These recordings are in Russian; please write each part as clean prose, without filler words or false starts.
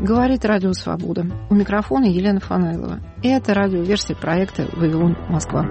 Говорит Радио Свобода. У микрофона Елена Фанайлова. И это радиоверсия проекта «Вавилон, Москва».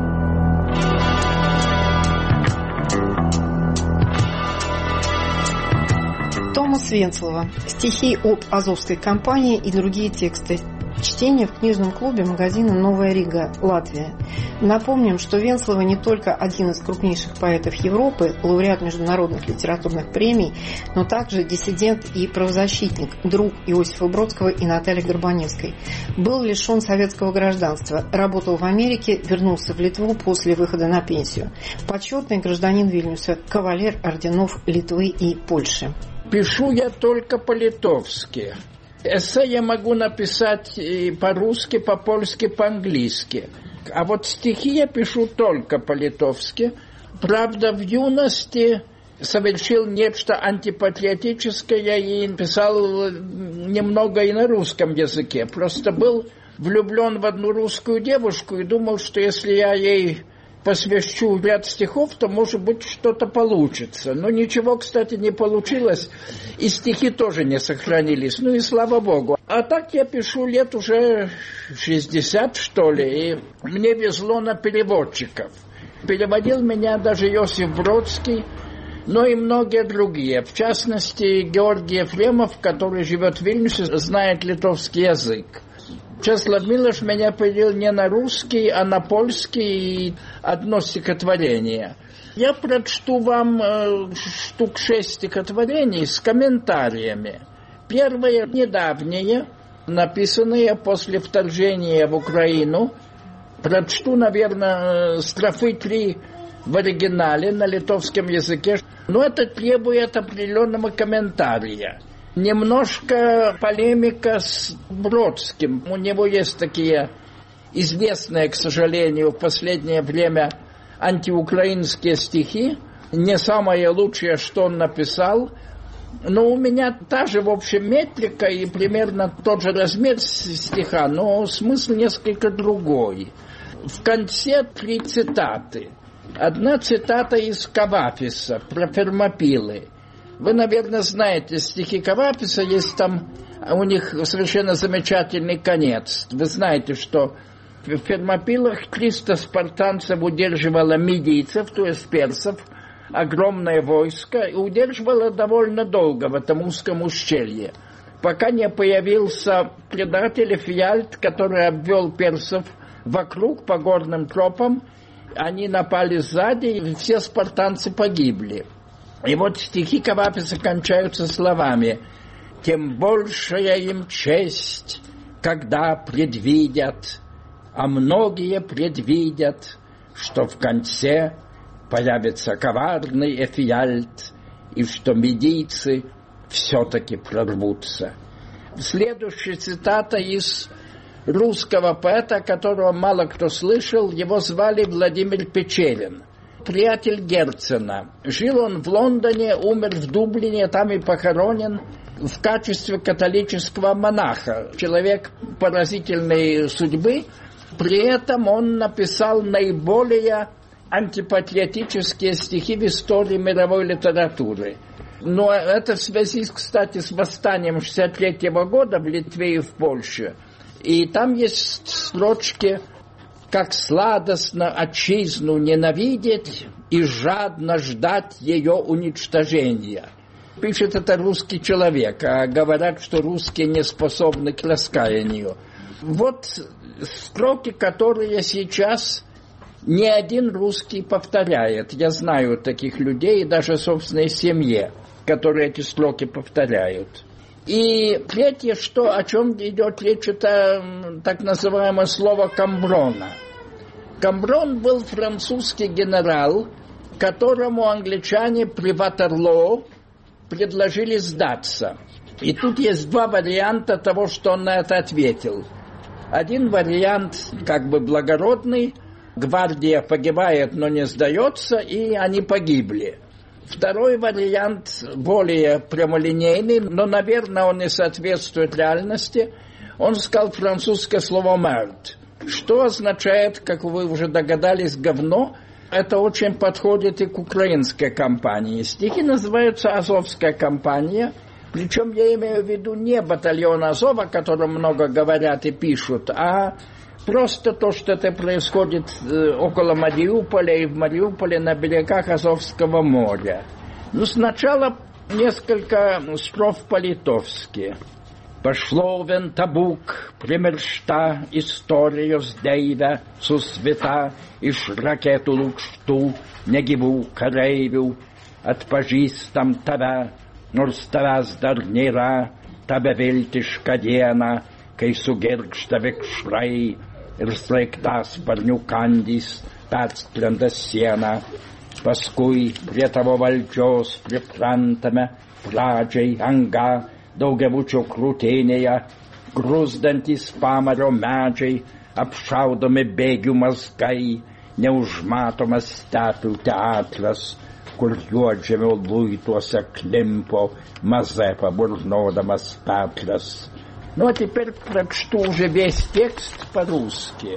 Томас Венцлова. Стихи от Азовской компании и другие тексты. Чтение в книжном клубе магазина «Новая Рига», Латвия. Напомним, что Венцлова не только один из крупнейших поэтов Европы, лауреат международных литературных премий, но также диссидент и правозащитник, друг Иосифа Бродского и Натальи Горбаневской. Был лишен советского гражданства, работал в Америке, вернулся в Литву после выхода на пенсию. Почетный гражданин Вильнюса, кавалер орденов Литвы и Польши. Пишу я только по-литовски. Эссе я могу написать и по-русски, по-польски, по-английски. А вот стихи я пишу только по-литовски. Правда, в юности совершил нечто антипатриотическое и писал немного и на русском языке. Просто был влюблен в одну русскую девушку и думал, что если я ей посвящу ряд стихов, то, может быть, что-то получится. Но ничего, кстати, не получилось, и стихи тоже не сохранились. Ну и слава богу. А так я пишу лет уже 60, что ли, и мне везло на переводчиков. Переводил меня даже Иосиф Бродский, но и многие другие. В частности, Георгий Ефремов, который живет в Вильнюсе, знает литовский язык. Чеслав Милош меня привел не на русский, а на польский и одно стихотворение. Я прочту вам штук 6 стихотворений с комментариями. Первое недавнее, написанное после вторжения в Украину. Прочту, наверное, строфы 3 в оригинале на литовском языке, но это требует определенного комментария. Немножко полемика с Бродским. У него есть такие известные, к сожалению, в последнее время антиукраинские стихи. Не самое лучшее, что он написал. Но у меня та же, в общем, метрика и примерно тот же размер стиха, но смысл несколько другой. В конце 3 цитаты. Одна цитата из Кавафиса про Фермопилы. Вы, наверное, знаете стихи Кавафиса, есть там у них совершенно замечательный конец. Вы знаете, что в Фермопилах 300 спартанцев удерживало мидийцев, то есть персов, огромное войско, и удерживало довольно долго в этом узком ущелье, пока не появился предатель Эфиальт, который обвел персов вокруг по горным тропам. Они напали сзади, и все спартанцы погибли. И вот стихи Кавафиса кончаются словами: «Тем большая им честь, когда предвидят, а многие предвидят, что в конце появится коварный Эфиальт, и что медийцы все-таки прорвутся». Следующая цитата из русского поэта, которого мало кто слышал, его звали Владимир Печерин. Приятель Герцена. Жил он в Лондоне, умер в Дублине, там и похоронен в качестве католического монаха. Человек поразительной судьбы. При этом он написал наиболее антипатриотические стихи в истории мировой литературы. Но это в связи, кстати, с восстанием 1963 года в Литве и в Польше. И там есть строчки: «Как сладостно отчизну ненавидеть и жадно ждать ее уничтожения». Пишет это русский человек, а говорят, что русские не способны к раскаянию. Вот строки, которые сейчас ни один русский повторяет. Я знаю таких людей, даже в собственной семье, которые эти строки повторяют. И третье, о чем идет речь, это так называемое слово «камброна». Камброн был французский генерал, которому англичане при Ватерлоо предложили сдаться. И тут есть 2 варианта того, что он на это ответил. Один вариант как бы благородный: гвардия погибает, но не сдается, и они погибли. Второй вариант более прямолинейный, но, наверное, он не соответствует реальности. Он сказал французское слово «merde», что означает, как вы уже догадались, говно. Это очень подходит и к украинской кампании. Стихи называются «Азовская кампания». Причем я имею в виду не батальон Азов, о котором много говорят и пишут, а просто то, что это происходит около Мариуполя и в Мариуполе на берегах Азовского моря. Ну, сначала несколько строф по-литовски. Пошло вен табук, примершта историю с дейва, сусвета, иш ракету лукшту, негиву карейву, отпожистам тава, норставаз дарнира, табе вельтиш кадена, кейсу гергштавек шрай, рслектас парнюкандис, тацтлянда сена, паскуй претаво вальчос препрантаме, праджей, анга, daugiabučio krūtinėje, grūzdantis pamario medžiai, apšaudomi bėgių mazgai, neužmatomas stepių teatras, kur juodžemio luituose klimpo Мазепа, бурноdamas Петрас. Ну, а теперь прочту уже весь текст по-русски.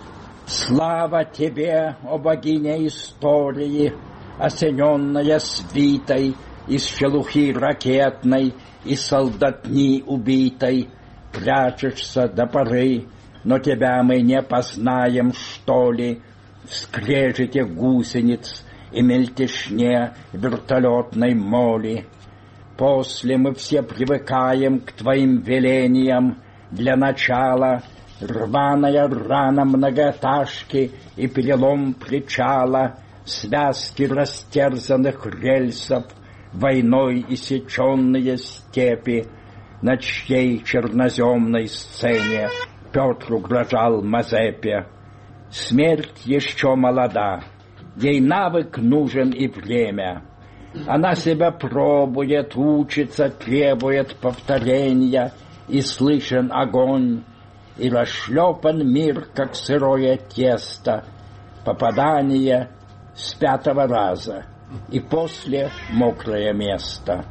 Слава тебе, о богиня истории, осененная свитой из шелухи ракетной, и солдатни убитой, прячешься до поры, но тебя мы не познаем, что ли, в скрежете гусениц и мельтешне вертолетной моли. После мы все привыкаем к твоим велениям, для начала рваная рана многоэтажки и перелом причала, связки растерзанных рельсов, войной иссеченные степи, на чьей черноземной сцене Петр угрожал Мазепе. Смерть еще молода, ей навык нужен и время. Она себя пробует, учится, требует повторения, и слышен огонь, и расшлепан мир, как сырое тесто, попадание с 5-го раза. И после мокрое место.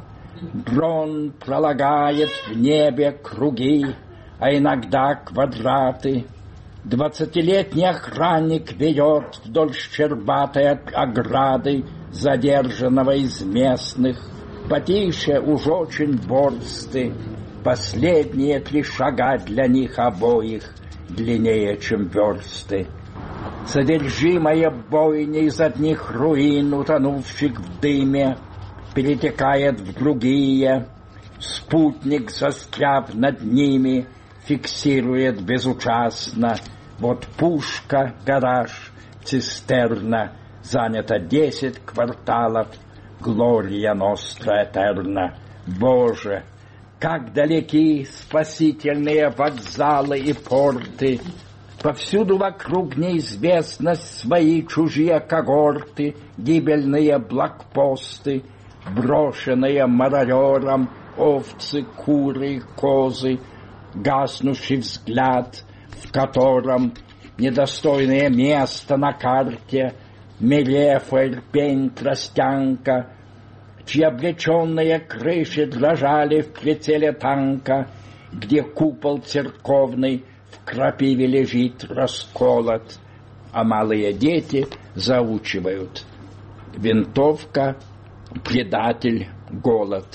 Дрон пролагает в небе круги, а иногда квадраты. 20-летний охранник ведет вдоль щербатой ограды задержанного из местных. Потише уж очень борсты. Последние 3 шага для них обоих длиннее, чем версты. Содержимое бойни из одних руин, утонувших в дыме, перетекает в другие. Спутник, застряв над ними, фиксирует безучастно. Вот пушка, гараж, цистерна, занято 10 кварталов. Глория ностра этерна. Боже, как далеки спасительные вокзалы и порты! Повсюду вокруг неизвестность, свои чужие когорты, гибельные блокпосты, брошенные мародером овцы, куры, козы, гаснущий взгляд, в котором недостойное место на карте, Мелеф, Ирпень, Тростянка, чьи облеченные крыши дрожали в прицеле танка, где купол церковный в крапиве лежит расколот, а малые дети заучивают: винтовка, предатель, голод.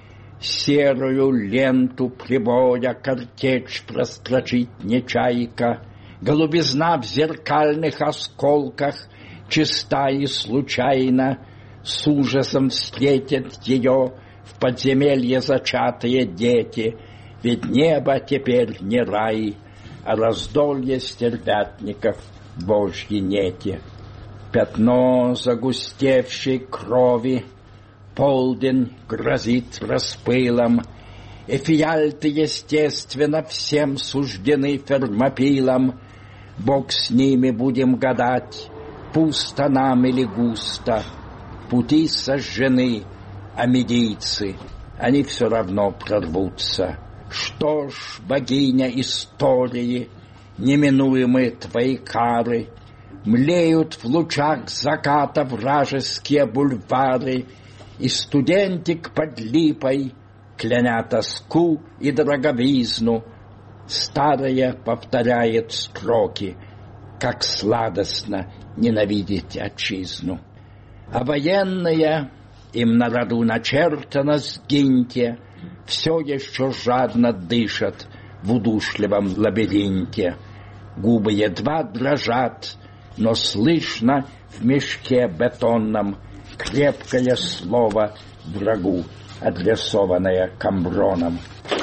Серую ленту прибоя картечь прострочит не чайка, голубизна в зеркальных осколках чиста и случайно, с ужасом встретят ее в подземелье зачатые дети, ведь небо теперь не рай, а раздолье стервятников Божьи нети. Пятно загустевшей крови, полдень грозит распылом, эфиальты, естественно, всем суждены фермопилом. Бог с ними, будем гадать, пусто нам или густо. Пути сожжены, а медийцы, они все равно прорвутся. Что ж, богиня истории, неминуемые твои кары, млеют в лучах заката вражеские бульвары, и студентик под липой, кляня тоску и дороговизну, старая повторяет строки, как сладостно ненавидеть отчизну. А военные, им на роду начертано: сгиньте, все еще жадно дышат в удушливом лабиринте. Губы едва дрожат, но слышно в мешке бетонном крепкое слово врагу, адресованное Камброном.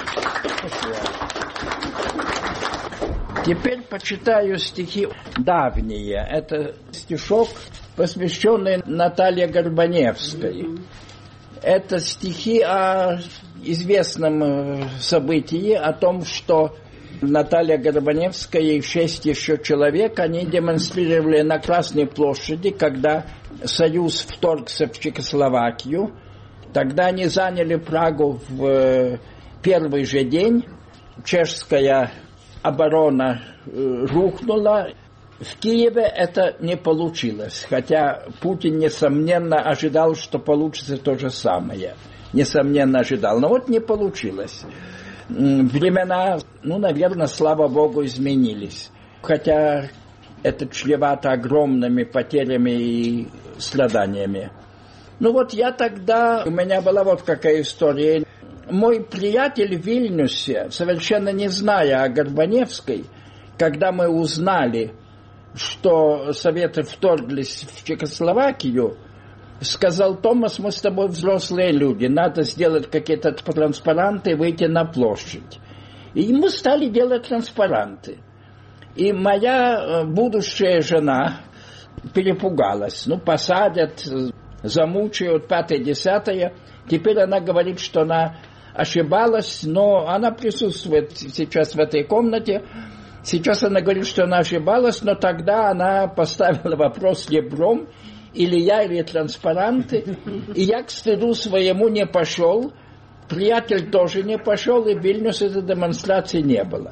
Теперь почитаю стихи давние. Это стишок, посвященный Наталье Горбаневской. Это стихи о известном событии, о том, что Наталья Горбаневская и 6 еще человек, они демонстрировали на Красной площади, когда Союз вторгся в Чехословакию. Тогда они заняли Прагу в первый же день. Чешская оборона рухнула. В Киеве это не получилось, хотя Путин, несомненно, ожидал, что получится то же самое. Несомненно, ожидал. Но вот не получилось. Времена, наверное, слава Богу, изменились. Хотя это чревато огромными потерями и страданиями. Я тогда... У меня была вот какая история. Мой приятель в Вильнюсе, совершенно не зная о Горбаневской, когда мы узнали, что Советы вторглись в Чехословакию, сказал: Томас, мы с тобой взрослые люди, надо сделать какие-то транспаранты и выйти на площадь. И мы стали делать транспаранты. И моя будущая жена перепугалась. Посадят, замучают, 5-10. Теперь она говорит, что она ошибалась, но она присутствует сейчас в этой комнате. Сейчас она говорит, что она ошибалась, но тогда она поставила вопрос ребром: или я, или транспаранты. И я к стыду своему не пошел. Приятель тоже не пошел, и в Вильнюсе этой демонстрации не было.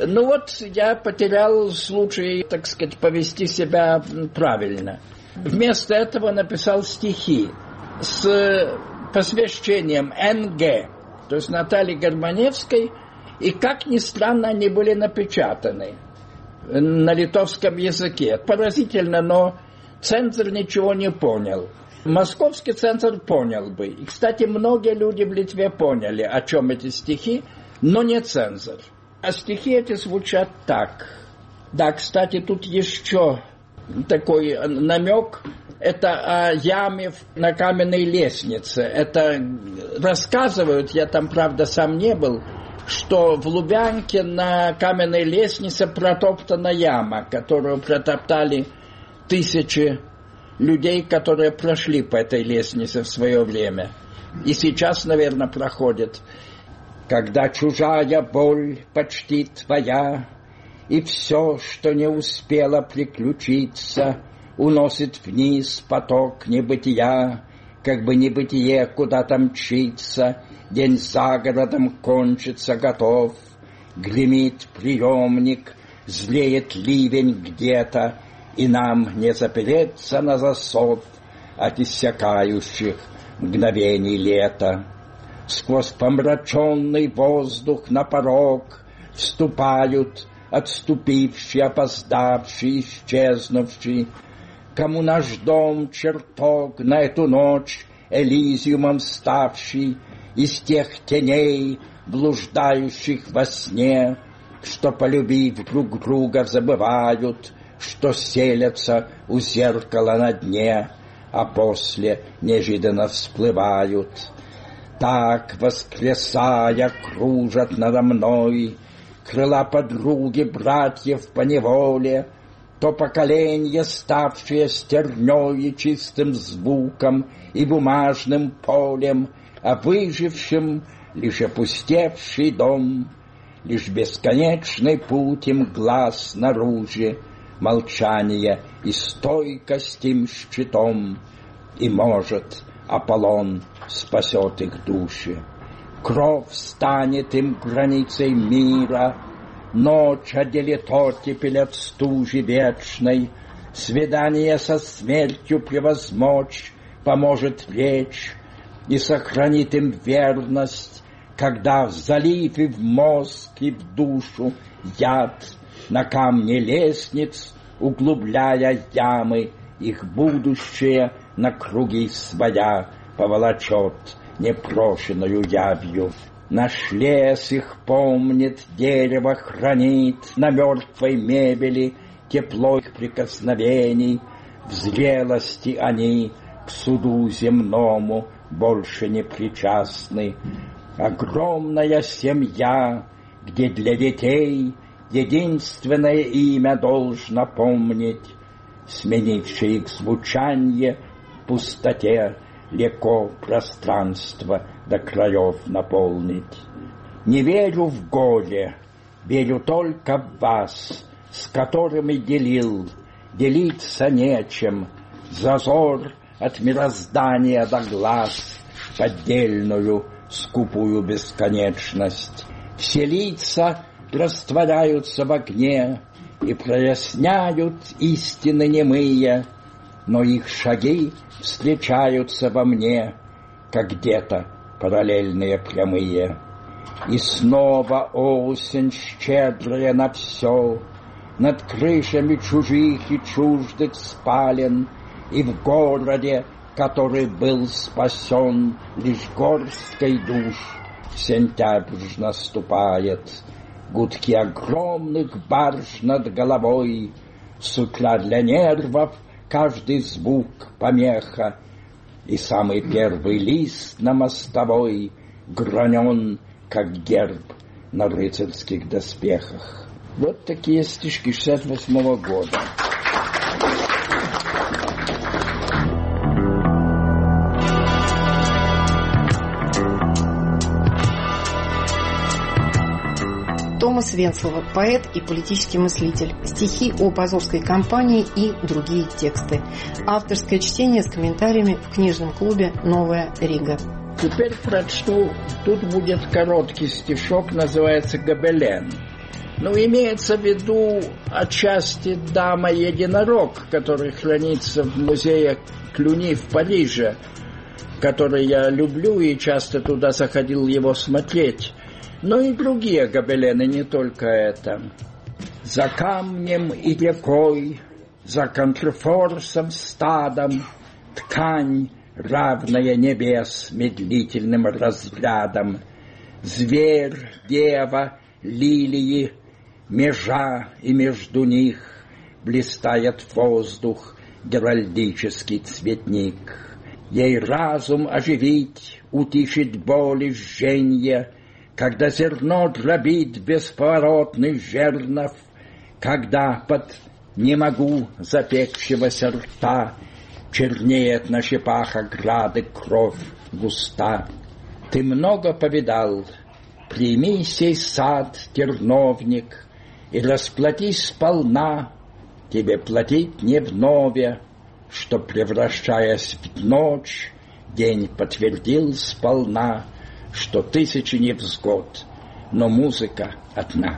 Я потерял случай, так сказать, повести себя правильно. Вместо этого написал стихи с посвящением НГ, то есть Наталье Горбаневской, и, как ни странно, они были напечатаны на литовском языке. Поразительно, но цензор ничего не понял. Московский цензор понял бы. И, кстати, многие люди в Литве поняли, о чем эти стихи, но не цензор. А стихи эти звучат так. Да, кстати, тут еще такой намек. Это о яме на каменной лестнице. Это рассказывают, я там, правда, сам не был, что в Лубянке на каменной лестнице протоптана яма, которую протоптали тысячи людей, которые прошли по этой лестнице в свое время. И сейчас, наверное, проходят. Когда чужая боль почти твоя, и все, что не успело приключиться, уносит вниз поток небытия, как бы небытие куда-то мчится, день за городом кончится готов, гремит приемник, злеет ливень где-то, и нам не запереться на засов от иссякающих мгновений лета. Сквозь помраченный воздух на порог вступают отступившие, опоздавшие, исчезнувшие. Кому наш дом чертог на эту ночь Элизиумом ставший, из тех теней, блуждающих во сне, что, полюбив друг друга, забывают, что селятся у зеркала на дне, а после неожиданно всплывают. Так, воскресая, кружат надо мной крыла подруги, братьев по неволе, то поколение, ставшее стернёй и чистым звуком и бумажным полем, а выжившим лишь опустевший дом, лишь бесконечный путь им глаз снаружи, молчание и стойкость им щитом, и, может, Аполлон спасет их души. Кровь станет им границей мира, ночь отделит оттепель от стужи вечной, свидание со смертью превозмочь поможет речь и сохранит им верность, когда в залив и в мозг и в душу яд на камне лестниц, углубляя ямы, их будущее на круги своя поволочет непрошенную явью. Наш лес их помнит, дерево хранит, на мертвой мебели тепло их прикосновений. В зрелости они к суду земному больше не причастны. Огромная семья, где для детей единственное имя должно помнить, сменившее их звучанье в пустоте, легко пространство до краев наполнить. Не верю в горе, верю только в вас, с которыми делиться нечем, зазор от мироздания до глаз, поддельную скупую бесконечность. Все лица растворяются в огне и проясняют истины немые, но их шаги встречаются во мне, как где-то параллельные прямые. И снова осень щедрая на все, над крышами чужих и чуждых спален, и в городе, который был спасен лишь горсткой душ, сентябрь наступает. Гудки огромных барж над головой, с утра для нервов каждый звук помеха, и самый первый лист на мостовой гранен, как герб на рыцарских доспехах. Вот такие стишки 68-го года. Томас Венцлова, поэт и политический мыслитель. Стихи об Азовской кампании и другие тексты. Авторское чтение с комментариями в книжном клубе «Новая Рига». Теперь прочту, тут будет короткий стишок, называется «Гобелен». Ну, имеется в виду отчасти «Дама-единорог», который хранится в музее Клюни в Париже, который я люблю и часто туда заходил его смотреть. Но и другие гобелены, не только это. За камнем и рекой, за контрфорсом стадом, ткань, равная небес медлительным разрядом. Зверь, дева, лилии, межа, и между них блистает воздух, геральдический цветник. Ей разум оживить, утишить боль и жженье, когда зерно дробит бесповоротный жернов, когда под «не могу» запекшегося рта чернеет на щепах ограды кровь густа. Ты много повидал, прими сей сад, терновник, и расплатись сполна, тебе платить не вновь, что, превращаясь в ночь, день подтвердил сполна, что тысячи невзгод, но музыка одна.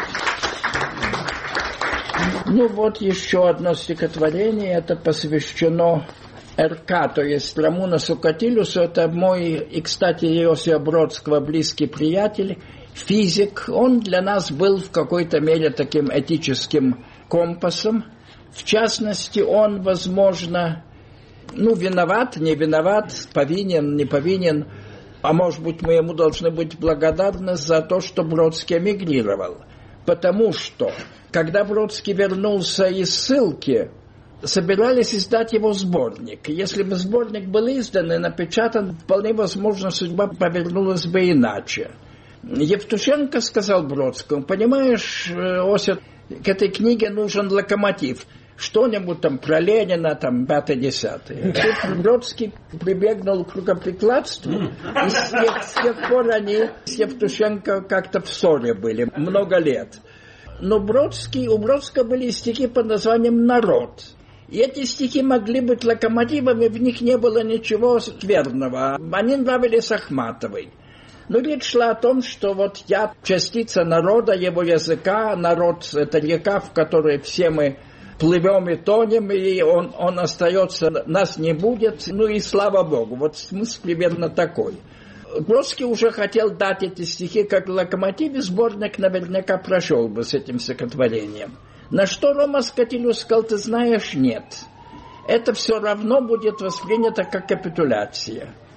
Ну вот еще одно стихотворение, это посвящено РК, то есть Рамунасу Катилюсу. Это мой, и, кстати, Иосифа Бродского близкий приятель, физик. Он для нас был в какой-то мере таким этическим компасом. В частности, он, возможно, виноват, не виноват, повинен, не повинен, а может быть, мы ему должны быть благодарны за то, что Бродский эмигрировал. Потому что, когда Бродский вернулся из ссылки, собирались издать его сборник. Если бы сборник был издан и напечатан, вполне возможно, судьба повернулась бы иначе. Евтушенко сказал Бродскому: понимаешь, Осип, к этой книге нужен локомотив. Что-нибудь там про Ленина, там, 5-10. Тут Бродский прибегнул к рукоприкладству, и с тех пор они с Евтушенко как-то в ссоре были, много лет. Но у Бродского были стихи под названием «Народ». И эти стихи могли быть локомотивами, в них не было ничего скверного. Они нравились Ахматовой. Но речь шла о том, что вот я частица народа, его языка, народ — это река, в которой все мы плывем и тонем, и он остается, нас не будет, и слава Богу. Вот смысл примерно такой. Бродский уже хотел дать эти стихи как локомотив, и сборник наверняка прошел бы с этим стихотворением. На что Рома Скатилюс сказал: ты знаешь, нет. Это все равно будет воспринято как капитуляция.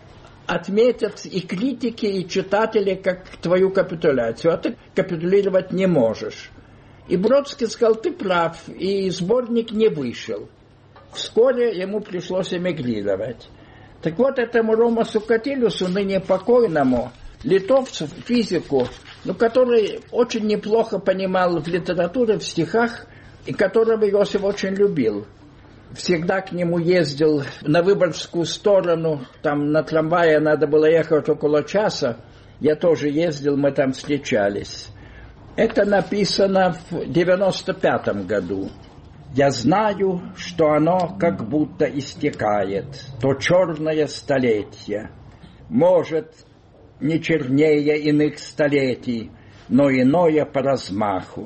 отметят и критики, и читатели, как твою капитуляцию, а ты капитулировать не можешь. И Бродский сказал: ты прав, и сборник не вышел. Вскоре ему пришлось эмигрировать. Так вот, этому Ромасу Катилюсу, ныне покойному, литовцу, физику, который очень неплохо понимал в литературе, в стихах, и которого Иосиф очень любил. Всегда к нему ездил на Выборгскую сторону, там на трамвае надо было ехать около часа. Я тоже ездил, мы там встречались. Это написано в 95-м году. Я знаю, что оно как будто истекает, то черное столетие. Может, не чернее иных столетий, но иное по размаху.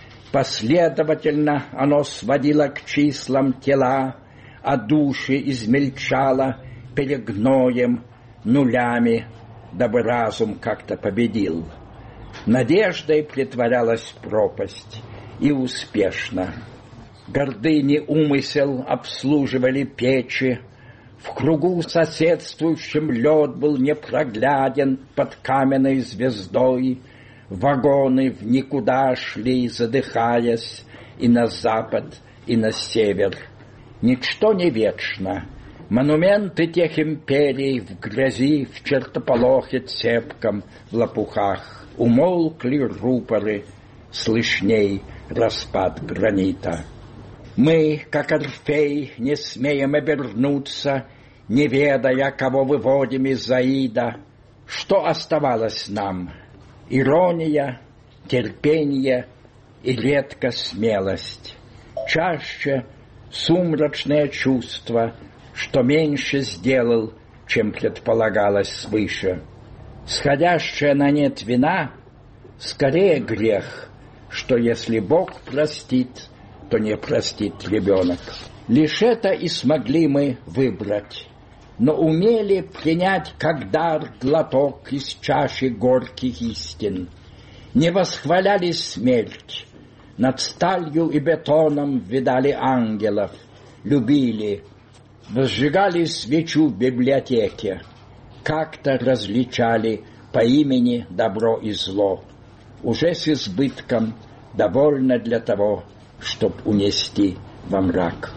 Последовательно оно сводило к числам тела, а души измельчало перегноем, нулями, дабы разум как-то победил. Надеждой притворялась пропасть, и успешно. Гордыни умысел обслуживали печи, в кругу соседствующем лед был непрогляден под каменной звездой, вагоны в никуда шли, задыхаясь, и на запад, и на север. Ничто не вечно. Монументы тех империй в грязи, в чертополохе цепком, в лопухах. Умолкли рупоры, слышней распад гранита. Мы, как Орфей, не смеем обернуться, не ведая, кого выводим из Аида. Что оставалось нам? Ирония, терпение и редко смелость. Чаще сумрачное чувство, что меньше сделал, чем предполагалось свыше. Сходящая на нет вина скорее грех, что если Бог простит, то не простит ребенок. Лишь это и смогли мы выбрать, но умели принять как дар глоток из чаши горьких истин. Не восхваляли смерть, над сталью и бетоном видали ангелов, любили, возжигали свечу в библиотеке, как-то различали по имени добро и зло, уже с избытком, довольно для того, чтоб унести во мрак.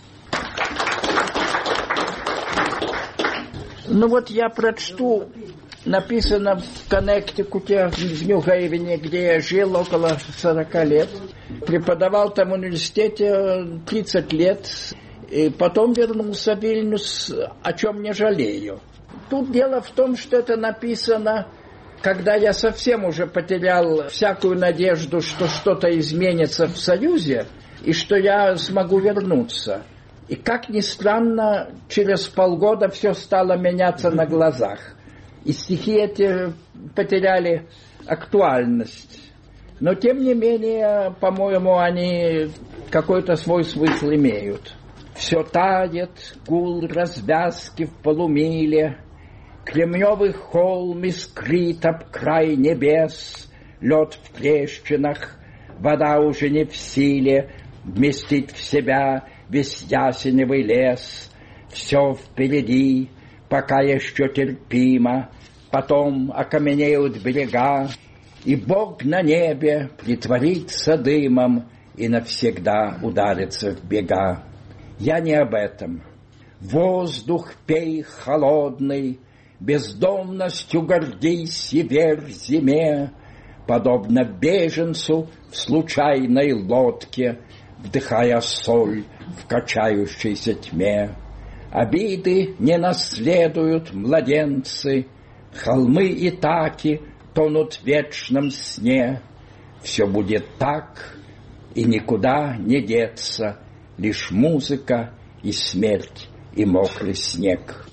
Я прочту, написано в Коннектикуте, в Нью-Хейвене, где я жил около 40 лет. Преподавал там в университете 30 лет, и потом вернулся в Вильнюс, о чем не жалею. Тут дело в том, что это написано, когда я совсем уже потерял всякую надежду, что что-то изменится в Союзе, и что я смогу вернуться. И, как ни странно, через полгода все стало меняться на глазах. И стихи эти потеряли актуальность. Но, тем не менее, по-моему, они какой-то свой смысл имеют. Все тает, гул развязки в полумиле, кремневый холм искрит об край небес, лед в трещинах, вода уже не в силе вместить в себя весь ясеневый лес. Все впереди, пока еще терпимо, потом окаменеют берега, и Бог на небе притворится дымом и навсегда ударится в бега. Я не об этом. Воздух пей холодный, бездомностью гордись и верь зиме, подобно беженцу в случайной лодке, вдыхая соль в качающейся тьме. Обиды не наследуют младенцы, холмы и таки тонут в вечном сне. Все будет так, и никуда не деться, лишь музыка и смерть и мокрый снег.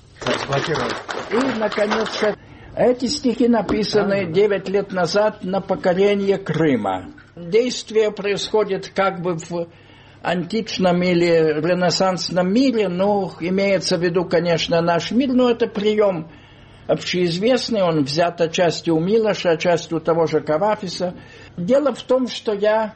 И, наконец, эти стихи написаны 9 лет назад на покорение Крыма. Действие происходит как бы в античном или ренессансном мире, имеется в виду, конечно, наш мир, но это прием общеизвестный, он взят отчасти у Милоша, отчасти у того же Кавафиса. Дело в том, что я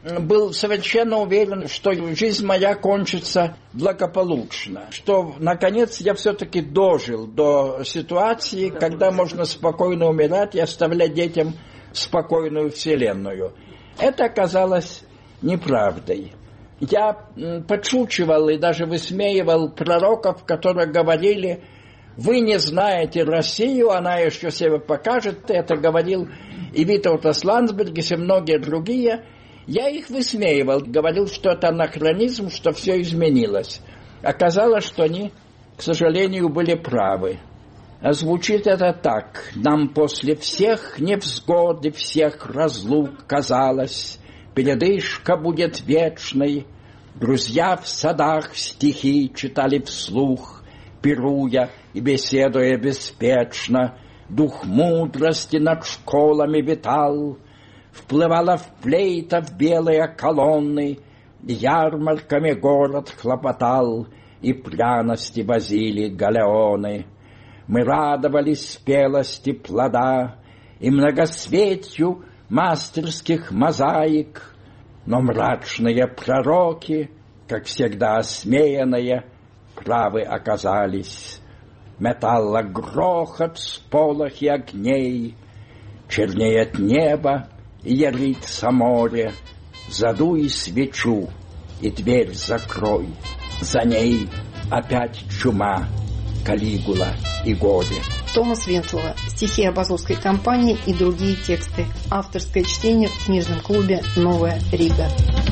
был совершенно уверен, что жизнь моя кончится благополучно, что, наконец, я все-таки дожил до ситуации, когда можно спокойно умирать и оставлять детям спокойную вселенную. Это оказалось неправдой. Я подшучивал и даже высмеивал пророков, которые говорили: «Вы не знаете Россию, она еще себе покажет». Это говорил и Витаутас Ландсбергис, и многие другие. Я их высмеивал, говорил, что это анахронизм, что все изменилось. Оказалось, что они, к сожалению, были правы. А звучит это так: «Нам после всех невзгод и всех разлук казалось, передышка будет вечной. Друзья в садах стихи читали вслух, пируя и беседуя беспечно. Дух мудрости над школами витал, вплывала флейта в белые колонны, ярмарками город хлопотал, и пряности возили галеоны. Мы радовались спелости плода и многосветью мастерских мозаик, но мрачные пророки, как всегда осмеянные, правы оказались. Металлогрохот, сполохи огней, чернеет небо и ярится море. Задуй свечу и дверь закрой, за ней опять чума, Калигула и горе». Томас Венцлова. Стихи об Азовской компании и другие тексты. Авторское чтение в книжном клубе «Новая Рига».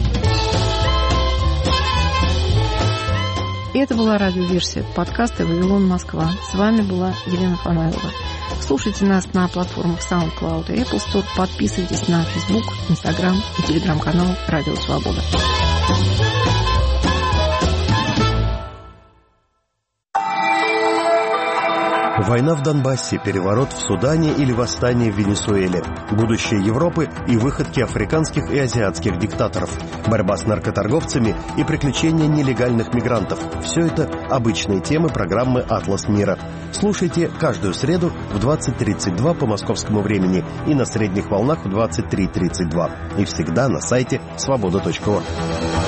И это была радиоверсия подкаста «Вавилон, Москва». С вами была Елена Фанайлова. Слушайте нас на платформах SoundCloud и Apple Store. Подписывайтесь на Facebook, Instagram и телеграм-канал «Радио Свобода». Война в Донбассе, переворот в Судане или восстание в Венесуэле, будущее Европы и выходки африканских и азиатских диктаторов, борьба с наркоторговцами и приключения нелегальных мигрантов – все это обычные темы программы «Атлас мира». Слушайте каждую среду в 20:32 по московскому времени и на средних волнах в 23:32. И всегда на сайте свобода.орг.